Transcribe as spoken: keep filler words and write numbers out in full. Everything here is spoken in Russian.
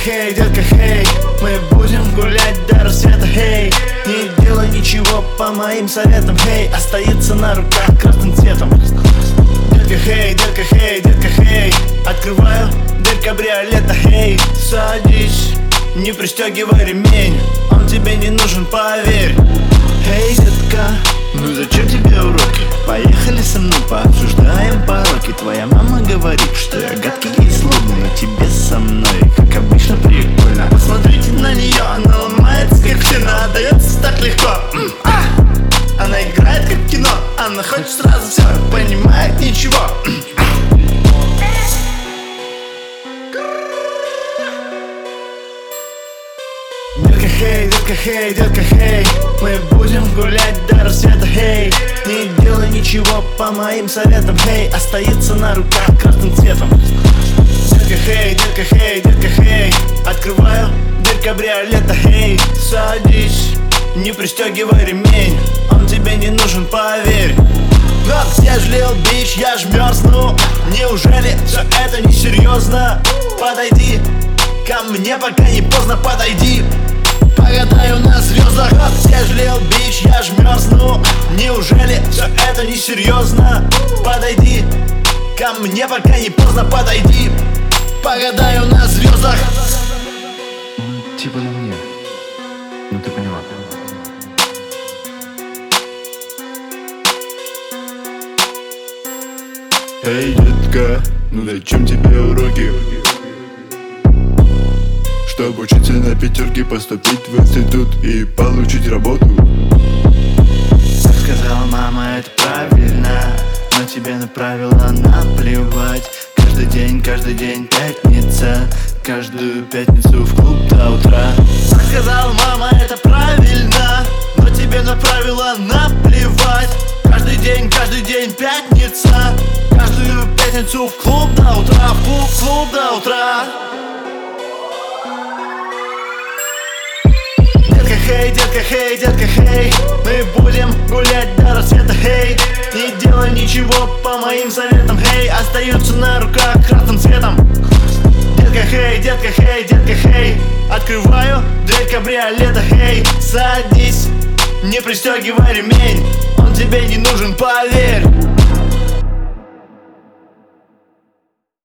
хей, детка, хей, мы будем гулять до рассвета, хей. Не делай ничего по моим советам, хей, остается на руках красным цветом. Детка, хей, детка, хей, детка, хей, открываю дверь кабриолета, хей. Садись, не пристегивай ремень, он тебе не нужен, поверь. Эй, детка, ну зачем тебе уроки? Поехали со мной, пообсуждаем пороки. Твоя мама говорит, что я гадкий и злобный, но тебе со мной, как обычно, прикольно. Посмотрите на нее, она ломается как стена, дается так легко. М-а! Она играет как кино, она хочет сразу все, понимает ничего. Детка, хей, детка, хей, детка, хей, мы будем гулять до рассвета, хей. Не делай ничего по моим советам, хей, остается на руках красным цветом. Детка, хей, детка, хей, детка, хей, открываю дверь кабриолета, хей. Садись, не пристегивай ремень, он тебе не нужен, поверь. Но где ж лил бич, я ж мерзну. Неужели все это несерьезно? Подойди ко мне, пока не поздно, подойди. Погадаю на звездах. Где ж лил бич, я ж мерзну. Неужели все это несерьезно? Подойди ко мне, пока не поздно, подойди. Погадаю на звездах. Типа на мне. Ну ты поняла. Эй, детка, ну зачем тебе уроки? Чтобы учиться на пятерке, поступить в институт и получить работу. Как сказала мама, это правильно, но тебе на правила наплевать. Каждый день, каждый день пятница, каждую пятницу в клуб до утра. Как сказала мама, это правильно, но тебе на правила наплевать. Каждый день, каждый день пятница, каждую пятницу в клуб до утра, в клуб, в клуб до утра. Детка, хей, детка, хей, детка, хей, мы будем гулять до рассвета, хей. Не делай ничего по моим советам, хей, остаются на руках красным цветом. Детка, хей, детка, хей, детка, хей, открываю дверь кабриолета, хей. Садись, не пристегивай ремень, он тебе не нужен, поверь.